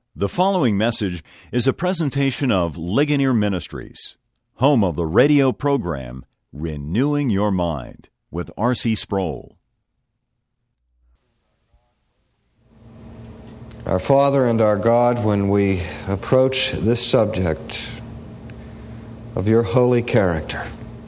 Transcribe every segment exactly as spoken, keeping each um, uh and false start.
The following message is a presentation of Ligonier Ministries, home of the radio program Renewing Your Mind with R C Sproul. Our Father and our God, when we approach this subject of your holy character,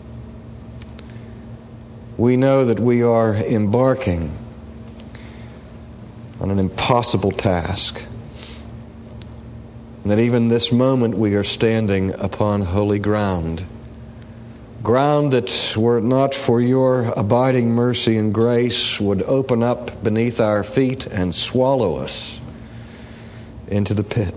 we know that we are embarking on an impossible task, and that even this moment we are standing upon holy ground. Ground that, were it not for your abiding mercy and grace, would open up beneath our feet and swallow us into the pit.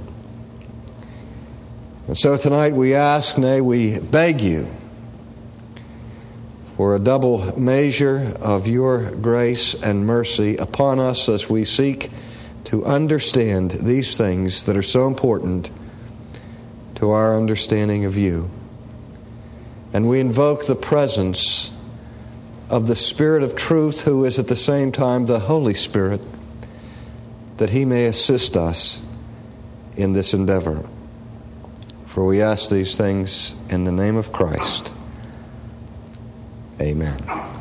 And so tonight we ask, nay, we beg you for a double measure of your grace and mercy upon us as we seek to understand these things that are so important to our understanding of you. And we invoke the presence of the Spirit of truth, who is at the same time the Holy Spirit, that He may assist us in this endeavor. For we ask these things in the name of Christ. Amen.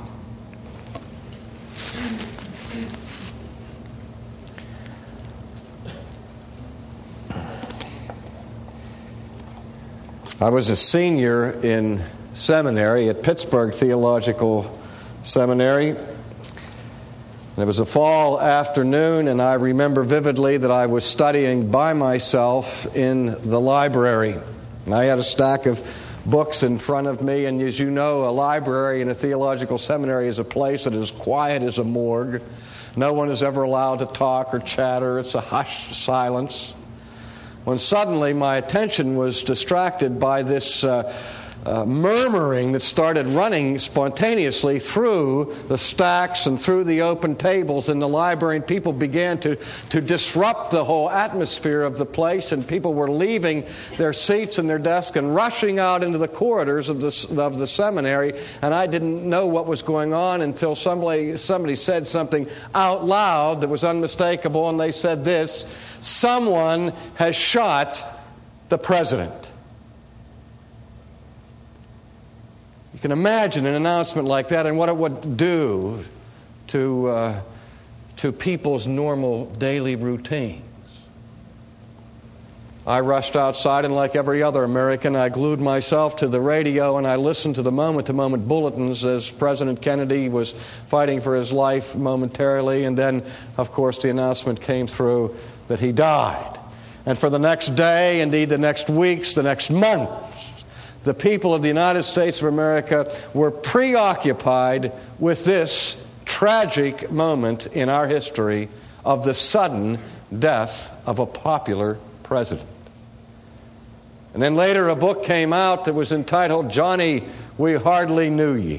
I was a senior in seminary at Pittsburgh Theological Seminary. And it was a fall afternoon, and I remember vividly that I was studying by myself in the library. And I had a stack of books in front of me, and as you know, a library in a theological seminary is a place that is quiet as a morgue. No one is ever allowed to talk or chatter. It's a hushed silence. When suddenly my attention was distracted by this uh, uh, murmuring that started running spontaneously through the stacks and through the open tables in the library, and people began to, to disrupt the whole atmosphere of the place, and people were leaving their seats and their desks and rushing out into the corridors of the, of the seminary, and I didn't know what was going on until somebody, somebody said something out loud that was unmistakable, and they said this: "Someone has shot the president." You can imagine an announcement like that and what it would do to, uh, to people's normal daily routines. I rushed outside, and like every other American, I glued myself to the radio and I listened to the moment-to-moment bulletins as President Kennedy was fighting for his life momentarily, and then, of course, the announcement came through that he died. And for the next day, indeed the next weeks, the next months, the people of the United States of America were preoccupied with this tragic moment in our history of the sudden death of a popular president. And then later a book came out that was entitled "Johnny, We Hardly Knew Ye."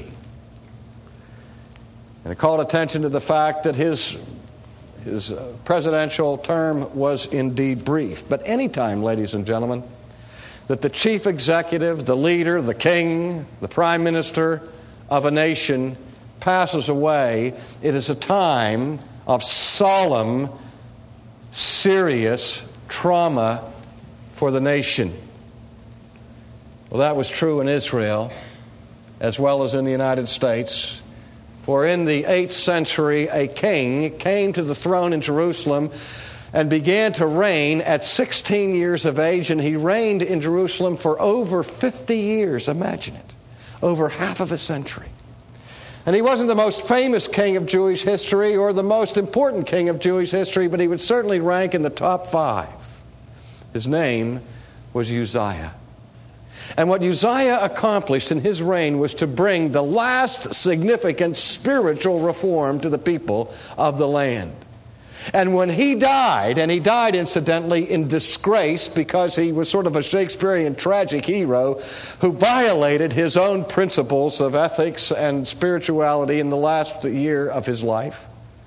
And it called attention to the fact that his His presidential term was indeed brief. But any time, ladies and gentlemen, that the chief executive, the leader, the king, the prime minister of a nation passes away, it is a time of solemn, serious trauma for the nation. Well, that was true in Israel as well as in the United States. For in the eighth century, a king came to the throne in Jerusalem and began to reign at sixteen years of age, and he reigned in Jerusalem for over fifty years. Imagine it. Over half of a century. And he wasn't the most famous king of Jewish history or the most important king of Jewish history, but he would certainly rank in the top five. His name was Uzziah. And what Uzziah accomplished in his reign was to bring the last significant spiritual reform to the people of the land. And when he died, and he died incidentally in disgrace because he was sort of a Shakespearean tragic hero who violated his own principles of ethics and spirituality in the last year of his life.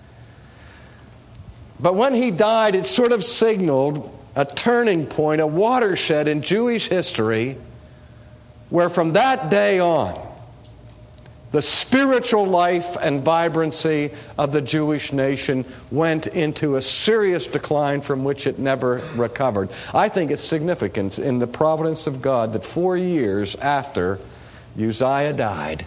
But when he died, it sort of signaled a turning point, a watershed in Jewish history, where from that day on, The spiritual life and vibrancy of the Jewish nation went into a serious decline from which it never recovered. I think it's significant in the providence of God that four years after Uzziah died,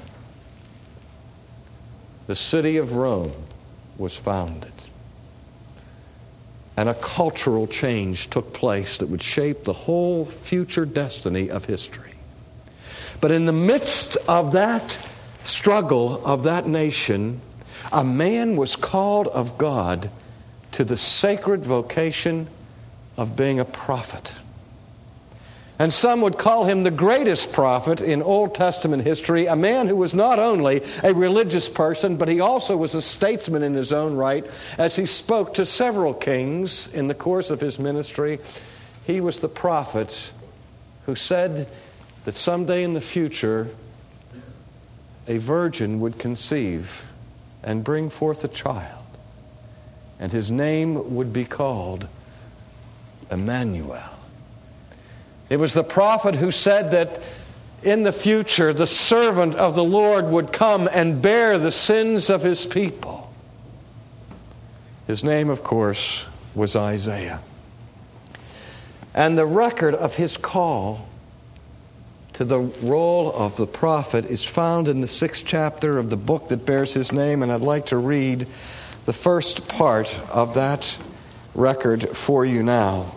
the city of Rome was founded. And a cultural change took place that would shape the whole future destiny of history. But in the midst of that struggle of that nation, a man was called of God to the sacred vocation of being a prophet. And some would call him the greatest prophet in Old Testament history, a man who was not only a religious person, but he also was a statesman in his own right. As he spoke to several kings in the course of his ministry, he was the prophet who said that someday in the future, a virgin would conceive and bring forth a child, and his name would be called Emmanuel. It was the prophet who said that in the future the servant of the Lord would come and bear the sins of his people. His name, of course, was Isaiah. And the record of his call to the role of the prophet is found in the sixth chapter of the book that bears his name, and I'd like to read the first part of that record for you now.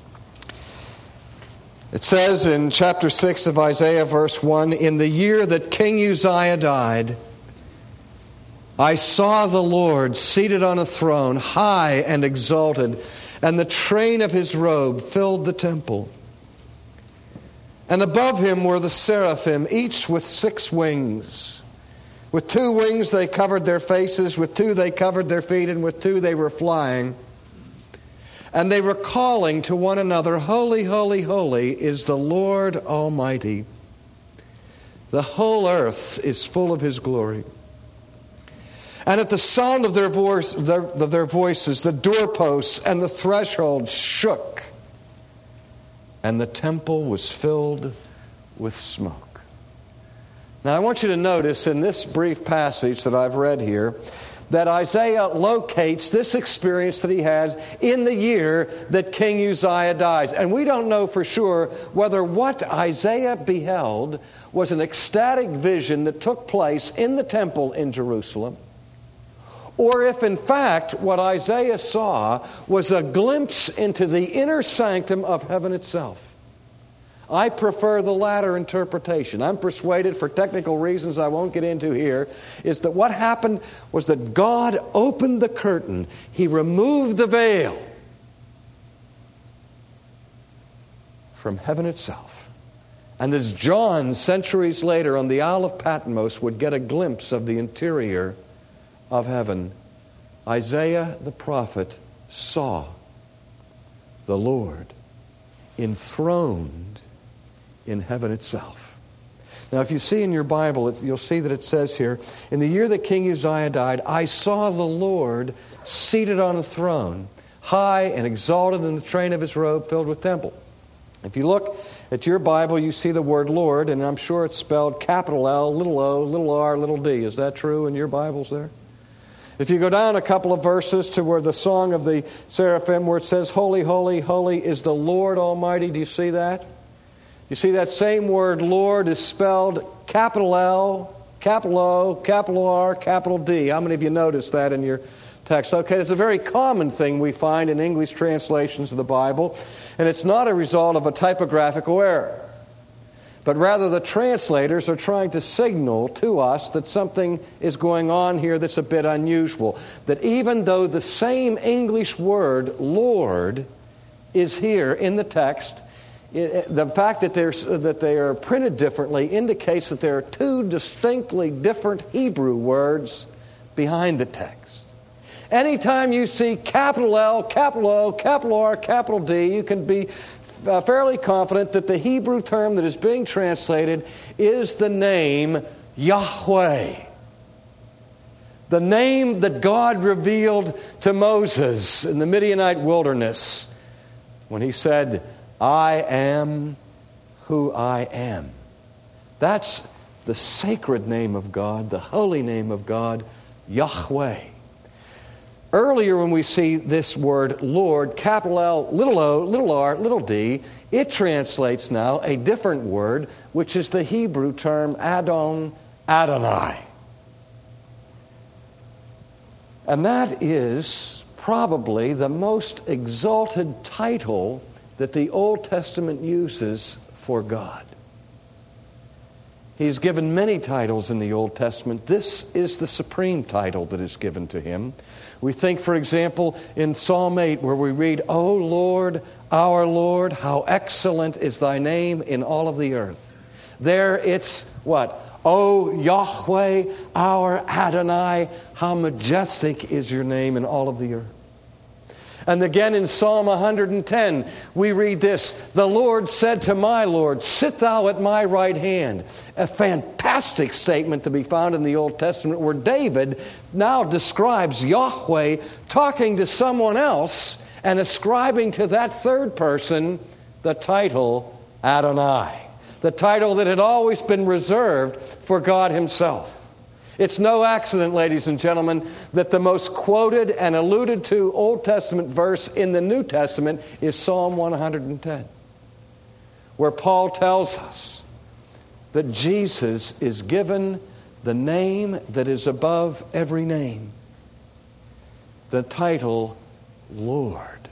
It says in chapter six of Isaiah, verse one, "In the year that King Uzziah died, I saw the Lord seated on a throne, high and exalted, and the train of his robe filled the temple. And above him were the seraphim, each with six wings. With two wings they covered their faces, with two they covered their feet, and with two they were flying. And they were calling to one another, 'Holy, holy, holy is the Lord Almighty. The whole earth is full of his glory.' And at the sound of their voice, their, of their voices, the doorposts and the threshold shook, and the temple was filled with smoke." Now I want you to notice in this brief passage that I've read here that Isaiah locates this experience that he has in the year that King Uzziah dies. And we don't know for sure whether what Isaiah beheld was an ecstatic vision that took place in the temple in Jerusalem, or if in fact what Isaiah saw was a glimpse into the inner sanctum of heaven itself. I prefer the latter interpretation. I'm persuaded, for technical reasons I won't get into here, is that what happened was that God opened the curtain. He removed the veil from heaven itself. And as John, centuries later on the Isle of Patmos, would get a glimpse of the interior of heaven, Isaiah the prophet saw the Lord enthroned in heaven itself. Now, if you see in your Bible, you'll see that it says here, "In the year that King Uzziah died, I saw the Lord seated on a throne, high and exalted, in the train of his robe filled with temple." If you look at your Bible, you see the word Lord, and I'm sure it's spelled capital L, little o, little r, little d. Is that true in your Bibles there? If you go down a couple of verses to where the song of the seraphim, where it says, "Holy, holy, holy is the Lord Almighty," do you see that? You see that same word Lord is spelled capital L, capital O, capital R, capital D. How many of you noticed that in your text? Okay, it's a very common thing we find in English translations of the Bible, and it's not a result of a typographical error. But rather the translators are trying to signal to us that something is going on here that's a bit unusual. That even though the same English word, Lord, is here in the text, It, the fact that, that they are printed differently indicates that there are two distinctly different Hebrew words behind the text. Anytime you see capital L, capital O, capital R, capital D, you can be uh, fairly confident that the Hebrew term that is being translated is the name Yahweh. The name that God revealed to Moses in the Midianite wilderness when he said, "I am who I am." That's the sacred name of God, the holy name of God, Yahweh. Earlier when we see this word Lord, capital L, little o, little r, little d, it translates now a different word, which is the Hebrew term Adon, Adonai. And that is probably the most exalted title that the Old Testament uses for God. He's given many titles in the Old Testament. This is the supreme title that is given to him. We think, for example, in Psalm eight, where we read, O Lord, our Lord, how excellent is thy name in all of the earth. There it's what? O Yahweh, our Adonai, how majestic is your name in all of the earth. And again in Psalm one hundred ten, we read this, the Lord said to my Lord, sit thou at my right hand. A fantastic statement to be found in the Old Testament where David now describes Yahweh talking to someone else and ascribing to that third person the title Adonai, the title that had always been reserved for God himself. It's no accident, ladies and gentlemen, that the most quoted and alluded to Old Testament verse in the New Testament is Psalm one hundred ten, where Paul tells us that Jesus is given the name that is above every name, the title Lord,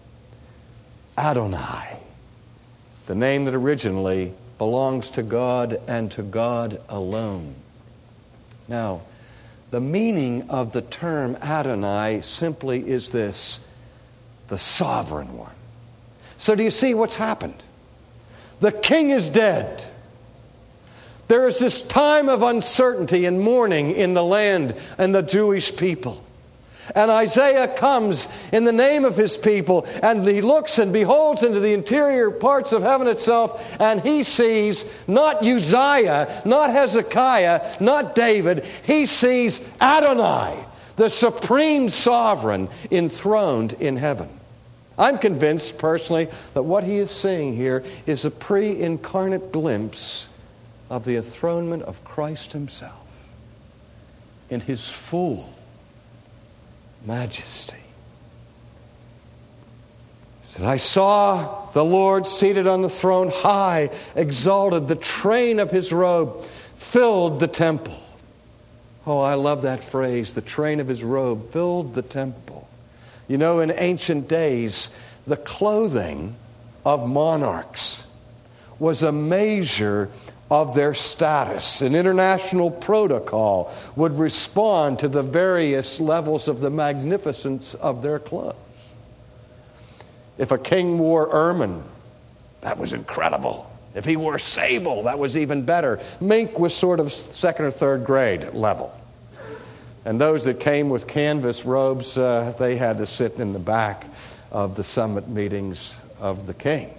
Adonai, the name that originally belongs to God and to God alone. Now, the meaning of the term Adonai simply is this, the sovereign one. So do you see what's happened? The king is dead. There is this time of uncertainty and mourning in the land and the Jewish people. And Isaiah comes in the name of his people, and he looks and beholds into the interior parts of heaven itself, and he sees not Uzziah, not Hezekiah, not David. He sees Adonai, the supreme sovereign enthroned in heaven. I'm convinced personally that what he is seeing here is a pre-incarnate glimpse of the enthronement of Christ himself in his full majesty. He said, I saw the Lord seated on the throne, high, exalted. The train of his robe filled the temple. Oh, I love that phrase. The train of his robe filled the temple. You know, in ancient days, the clothing of monarchs was a measure of their status. An international protocol would respond to the various levels of the magnificence of their clothes. If a king wore ermine, that was incredible. If he wore sable, that was even better. Mink was sort of second or third grade level. And those that came with canvas robes, uh, they had to sit in the back of the summit meetings of the king.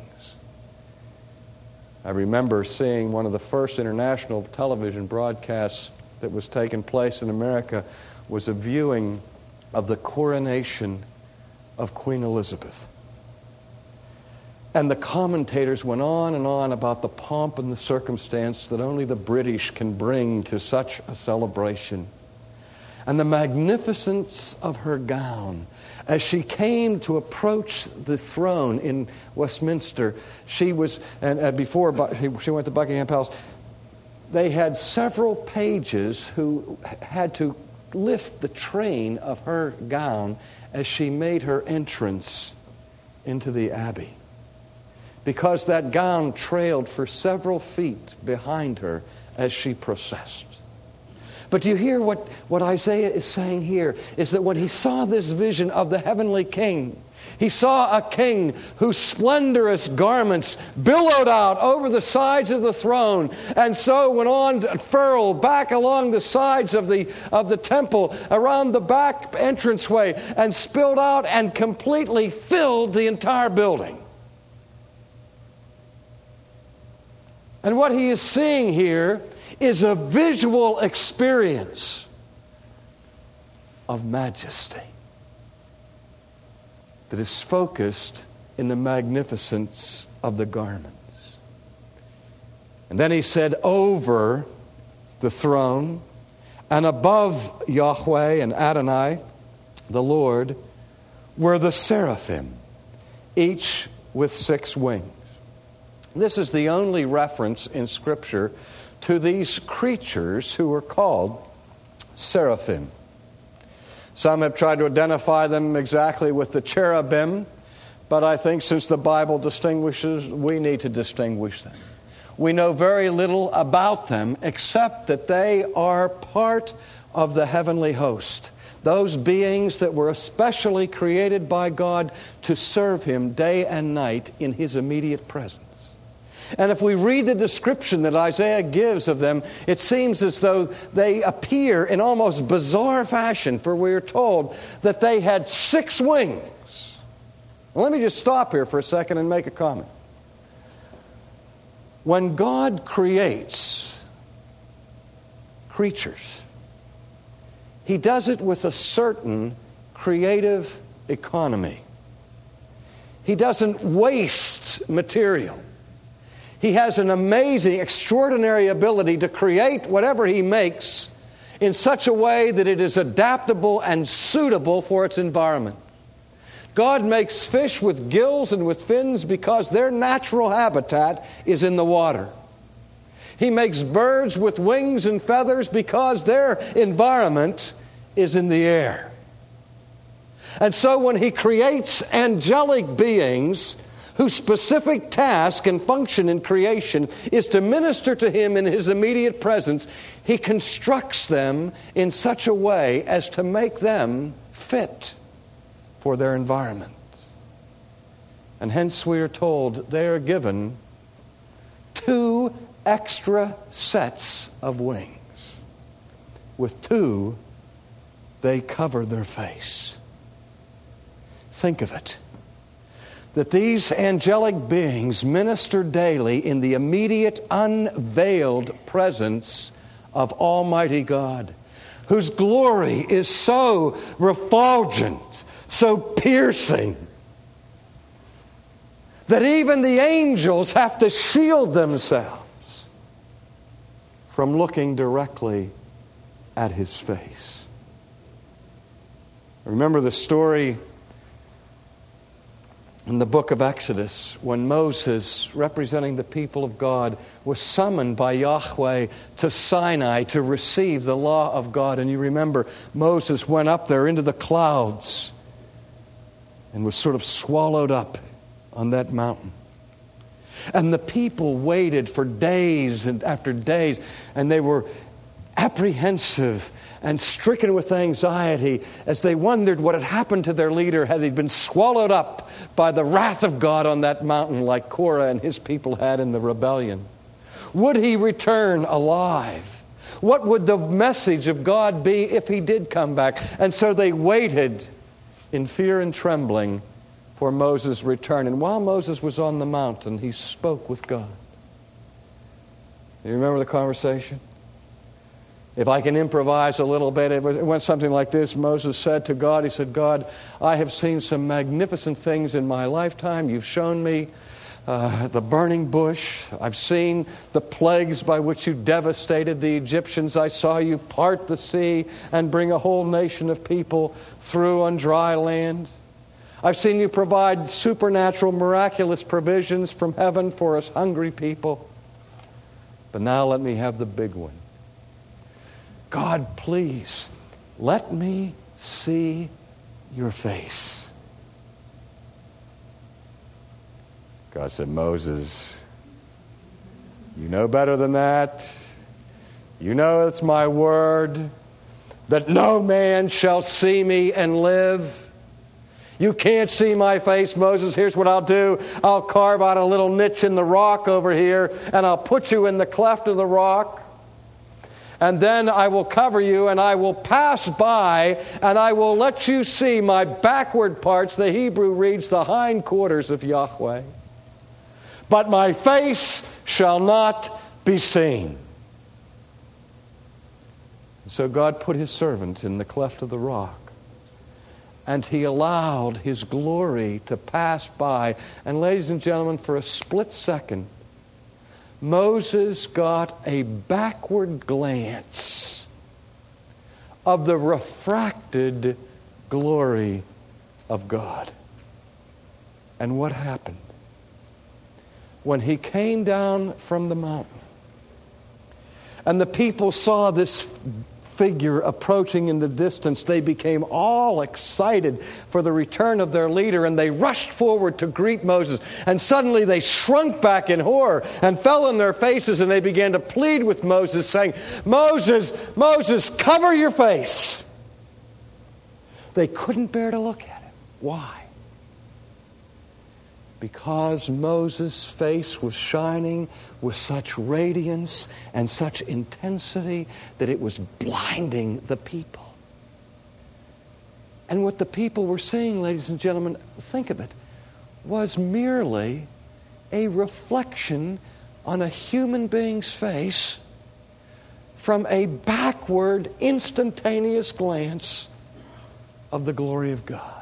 I remember seeing one of the first international television broadcasts that was taking place in America was a viewing of the coronation of Queen Elizabeth. And the commentators went on and on about the pomp and the circumstance that only the British can bring to such a celebration. And the magnificence of her gown. As she came to approach the throne in Westminster, she was, and, and before she went to Buckingham Palace, they had several pages who had to lift the train of her gown as she made her entrance into the Abbey. Because that gown trailed for several feet behind her as she processed. But do you hear what, what Isaiah is saying here? Is that when he saw this vision of the heavenly king, he saw a king whose splendorous garments billowed out over the sides of the throne, and so went on to furl back along the sides of the, of the temple, around the back entranceway, and spilled out and completely filled the entire building. And what he is seeing here is a visual experience of majesty that is focused in the magnificence of the garments. And then he said, over the throne, and above Yahweh and Adonai, the Lord, were the seraphim, each with six wings. This is the only reference in Scripture to these creatures who are called seraphim. Some have tried to identify them exactly with the cherubim, but I think since the Bible distinguishes, we need to distinguish them. We know very little about them except that they are part of the heavenly host, those beings that were especially created by God to serve Him day and night in His immediate presence. And if we read the description that Isaiah gives of them, it seems as though they appear in almost bizarre fashion, for we are told that they had six wings. Well, let me just stop here for a second and make a comment. When God creates creatures, He does it with a certain creative economy. He doesn't waste material. He has an amazing, extraordinary ability to create whatever He makes in such a way that it is adaptable and suitable for its environment. God makes fish with gills and with fins because their natural habitat is in the water. He makes birds with wings and feathers because their environment is in the air. And so when He creates angelic beings whose specific task and function in creation is to minister to Him in His immediate presence, He constructs them in such a way as to make them fit for their environment. And hence we are told they are given two extra sets of wings. With two, they cover their face. Think of it. That these angelic beings minister daily in the immediate unveiled presence of Almighty God, whose glory is so refulgent, so piercing, that even the angels have to shield themselves from looking directly at His face. Remember the story in the book of Exodus when Moses, representing the people of God, was summoned by Yahweh to Sinai to receive the law of God. And you remember Moses went up there into the clouds and was sort of swallowed up on that mountain. And the people waited for days and after days, and they were apprehensive and stricken with anxiety as they wondered what had happened to their leader. Had he been swallowed up by the wrath of God on that mountain like Korah and his people had in the rebellion? Would he return alive? What would the message of God be if he did come back? And so they waited in fear and trembling for Moses' return. And while Moses was on the mountain, he spoke with God. You remember the conversation? If I can improvise a little bit, it went something like this. Moses said to God, he said, God, I have seen some magnificent things in my lifetime. You've shown me uh, the burning bush. I've seen the plagues by which you devastated the Egyptians. I saw you part the sea and bring a whole nation of people through on dry land. I've seen you provide supernatural, miraculous provisions from heaven for us hungry people. But now let me have the big one. God, please, let me see your face. God said, Moses, you know better than that. You know it's my word that no man shall see me and live. You can't see my face, Moses. Here's what I'll do. I'll carve out a little niche in the rock over here, and I'll put you in the cleft of the rock. And then I will cover you, and I will pass by, and I will let you see my backward parts. The Hebrew reads the hindquarters of Yahweh. But my face shall not be seen. So God put His servant in the cleft of the rock, and He allowed His glory to pass by. And ladies and gentlemen, for a split second, Moses got a backward glance of the refracted glory of God. And what happened? When he came down from the mountain, and the people saw this figure approaching in the distance, they became all excited for the return of their leader, and they rushed forward to greet Moses. And suddenly they shrunk back in horror and fell on their faces, and they began to plead with Moses, saying, "Moses, Moses, cover your face." They couldn't bear to look at him. Why? Because Moses' face was shining with such radiance and such intensity that it was blinding the people. And what the people were seeing, ladies and gentlemen, think of it, was merely a reflection on a human being's face from a backward, instantaneous glance of the glory of God.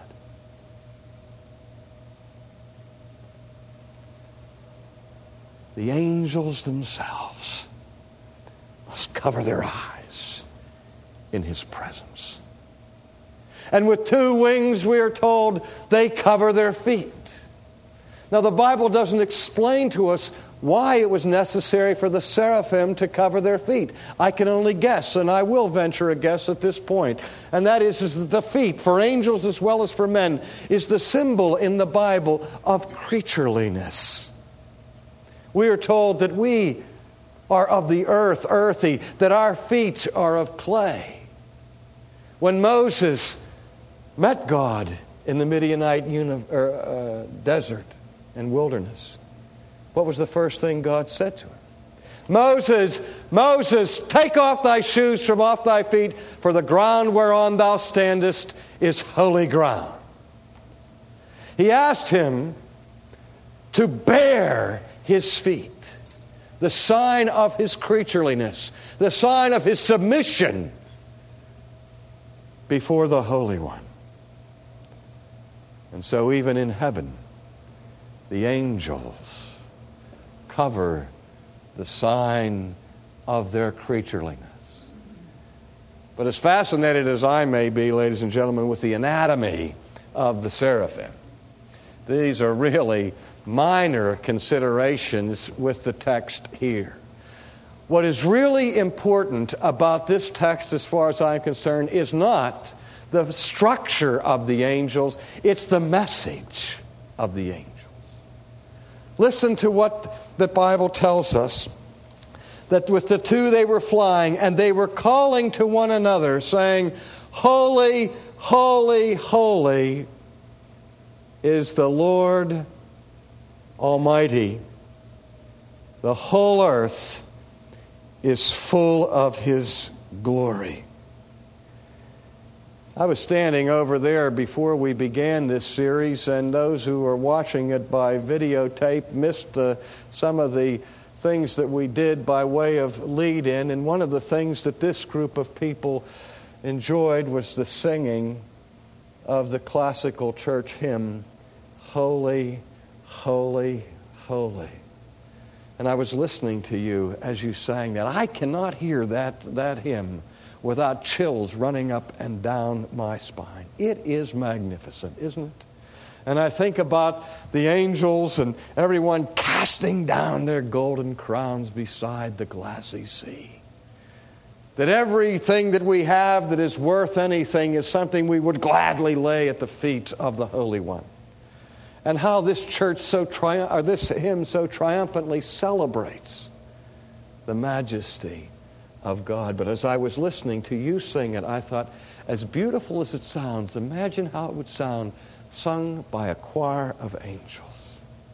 The angels themselves must cover their eyes in His presence. And with two wings, we are told, they cover their feet. Now, the Bible doesn't explain to us why it was necessary for the seraphim to cover their feet. I can only guess, and I will venture a guess at this point. And that is, is that the feet, for angels as well as for men, is the symbol in the Bible of creatureliness. We are told that we are of the earth, earthy, that our feet are of clay. When Moses met God in the Midianite uni- or, uh, desert and wilderness, what was the first thing God said to him? Moses, Moses, take off thy shoes from off thy feet, for the ground whereon thou standest is holy ground. He asked him to bear His feet, the sign of His creatureliness, the sign of His submission before the Holy One. And so even in heaven, the angels cover the sign of their creatureliness. But as fascinated as I may be, ladies and gentlemen, with the anatomy of the seraphim, these are really minor considerations with the text here. What is really important about this text, as far as I'm concerned, is not the structure of the angels, it's the message of the angels. Listen to what the Bible tells us, that with the two they were flying, and they were calling to one another, saying, "Holy, holy, holy is the Lord Almighty. The whole earth is full of His glory." I was standing over there before we began this series, and those who are watching it by videotape missed uh, some of the things that we did by way of lead-in. And one of the things that this group of people enjoyed was the singing of the classical church hymn, "Holy, holy, holy." And I was listening to you as you sang that. I cannot hear that, that hymn without chills running up and down my spine. It is magnificent, isn't it? And I think about the angels and everyone casting down their golden crowns beside the glassy sea. That everything that we have that is worth anything is something we would gladly lay at the feet of the Holy One. And how this church so triumph, or this hymn so triumphantly celebrates the majesty of God. But as I was listening to you sing it, I thought, as beautiful as it sounds, imagine how it would sound sung by a choir of angels.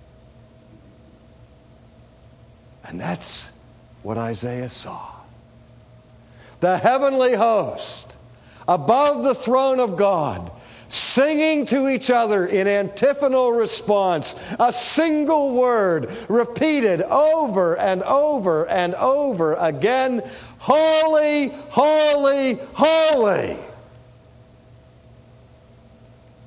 And that's what Isaiah saw. The heavenly host above the throne of God, singing to each other in antiphonal response, a single word repeated over and over and over again, "Holy, holy, holy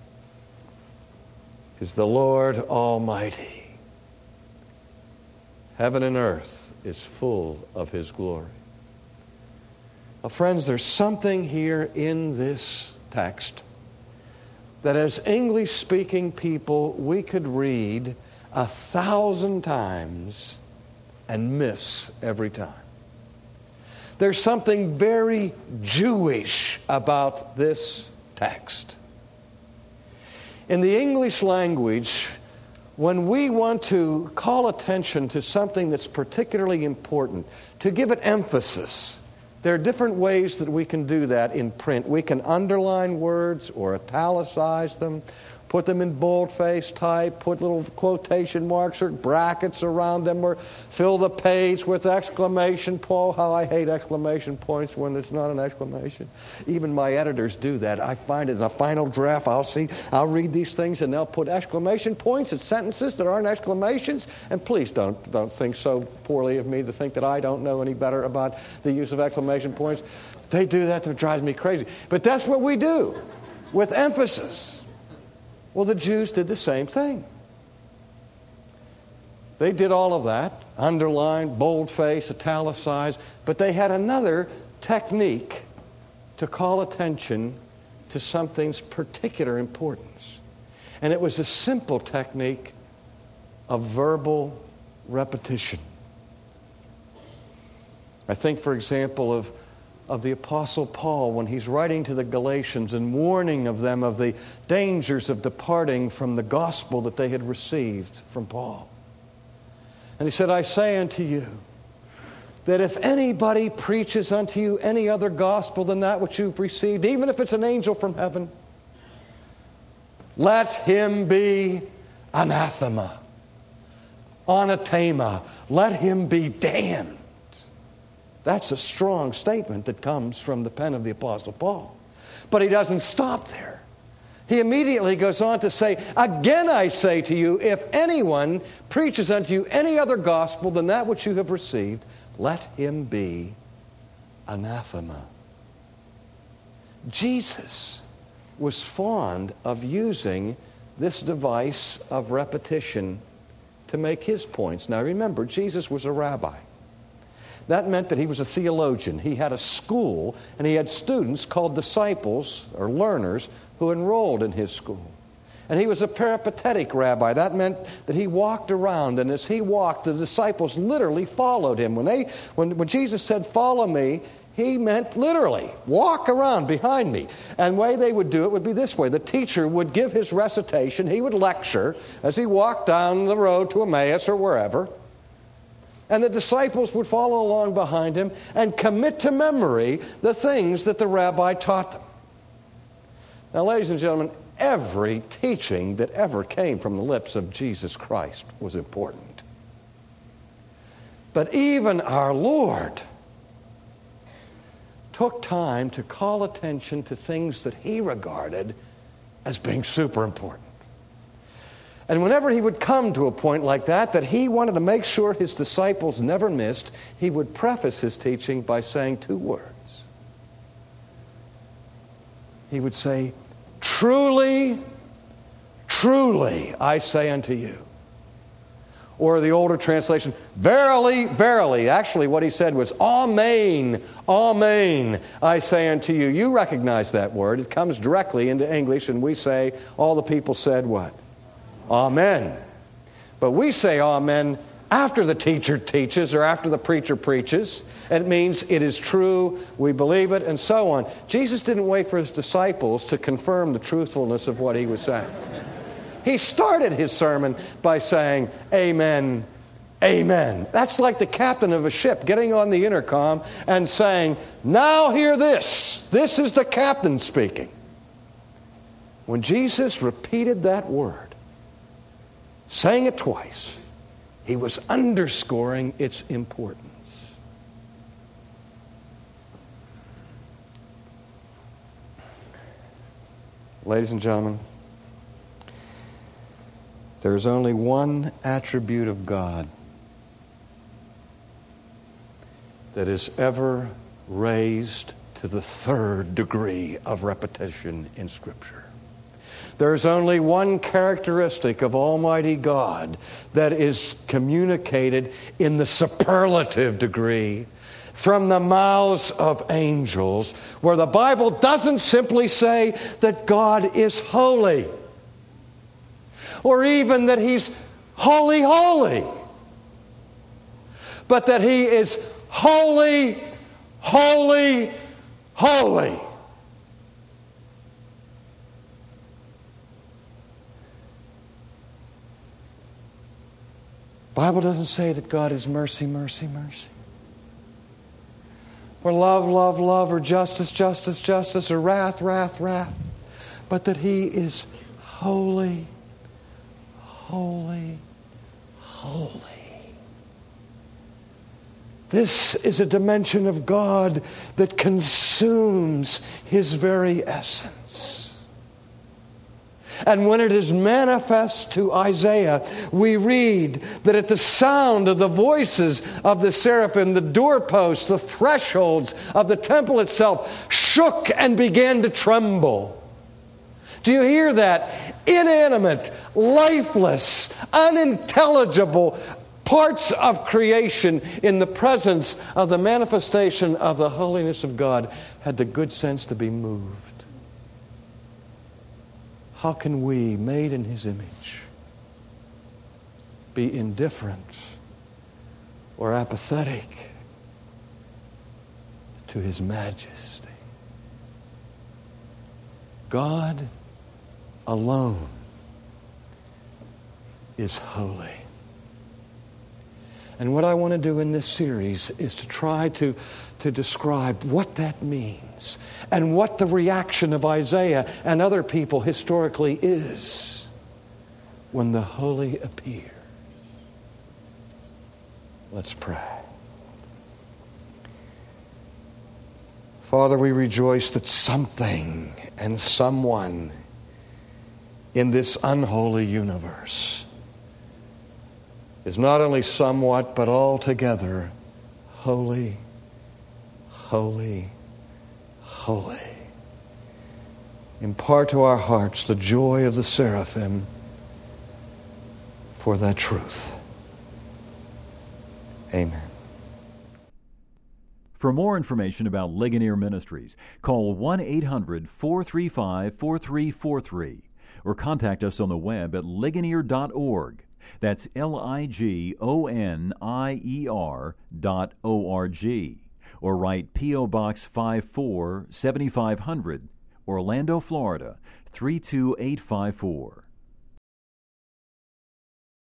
is the Lord Almighty." Heaven and earth is full of His glory. Well, friends, there's something here in this text that as English-speaking people we could read a thousand times and miss every time. There's something very Jewish about this text. In the English language, when we want to call attention to something that's particularly important, to give it emphasis, there are different ways that we can do that in print. We can underline words or italicize them, put them in boldface type, put little quotation marks or brackets around them, or fill the page with exclamation point. How I hate exclamation points when it's not an exclamation. Even my editors do that. I find it in a final draft. I'll see, I'll read these things and they'll put exclamation points in sentences that aren't exclamations. And please don't, don't think so poorly of me to think that I don't know any better about the use of exclamation points. They do that, that drives me crazy. But that's what we do with emphasis. Well, the Jews did the same thing. They did all of that, underline, boldface, italicize, but they had another technique to call attention to something's particular importance. And it was a simple technique of verbal repetition. I think, for example, of of the Apostle Paul when he's writing to the Galatians and warning of them of the dangers of departing from the gospel that they had received from Paul. And he said, I say unto you, that if anybody preaches unto you any other gospel than that which you've received, even if it's an angel from heaven, let him be anathema, anatema, let him be damned. That's a strong statement that comes from the pen of the Apostle Paul. But he doesn't stop there. He immediately goes on to say, again I say to you, if anyone preaches unto you any other gospel than that which you have received, let him be anathema. Jesus was fond of using this device of repetition to make his points. Now remember, Jesus was a rabbi. That meant that he was a theologian. He had a school, and he had students called disciples, or learners, who enrolled in his school. And he was a peripatetic rabbi. That meant that he walked around, and as he walked, the disciples literally followed him. When they, when, when Jesus said, follow me, he meant literally, walk around behind me. And the way they would do it would be this way. The teacher would give his recitation. He would lecture as he walked down the road to Emmaus or wherever. And the disciples would follow along behind him and commit to memory the things that the rabbi taught them. Now, ladies and gentlemen, every teaching that ever came from the lips of Jesus Christ was important. But even our Lord took time to call attention to things that he regarded as being super important. And whenever he would come to a point like that, that he wanted to make sure his disciples never missed, he would preface his teaching by saying two words. He would say, truly, truly, I say unto you. Or the older translation, verily, verily. Actually, what he said was, amen, amen, I say unto you. You recognize that word. It comes directly into English, and we say, all the people said what? Amen. But we say amen after the teacher teaches or after the preacher preaches. It means it is true, we believe it, and so on. Jesus didn't wait for his disciples to confirm the truthfulness of what he was saying. He started his sermon by saying, amen, amen. That's like the captain of a ship getting on the intercom and saying, now hear this. This is the captain speaking. When Jesus repeated that word, saying it twice, he was underscoring its importance. Ladies and gentlemen, there is only one attribute of God that is ever raised to the third degree of repetition in Scripture. There's only one characteristic of Almighty God that is communicated in the superlative degree from the mouths of angels, where the Bible doesn't simply say that God is holy, or even that He's holy, holy, but that He is holy, holy, holy. The Bible doesn't say that God is mercy, mercy, mercy, or love, love, love, or justice, justice, justice, or wrath, wrath, wrath, but that He is holy, holy, holy. This is a dimension of God that consumes His very essence. And when it is manifest to Isaiah, we read that at the sound of the voices of the seraphim, the doorposts, the thresholds of the temple itself shook and began to tremble. Do you hear that? Inanimate, lifeless, unintelligible parts of creation in the presence of the manifestation of the holiness of God had the good sense to be moved. How can we, made in His image, be indifferent or apathetic to His majesty? God alone is holy. And what I want to do in this series is to try to, to describe what that means and what the reaction of Isaiah and other people historically is when the holy appears. Let's pray. Father, we rejoice that something and someone in this unholy universe is not only somewhat, but altogether holy, holy, holy. Impart to our hearts the joy of the seraphim for that truth. Amen. For more information about Ligonier Ministries, call one eight hundred, four three five, four three four three or contact us on the web at ligonier dot org. That's L I G O N I E R dot O R G. Or write P O. Box five four, seventy-five hundred, Orlando, Florida, three two eight five four.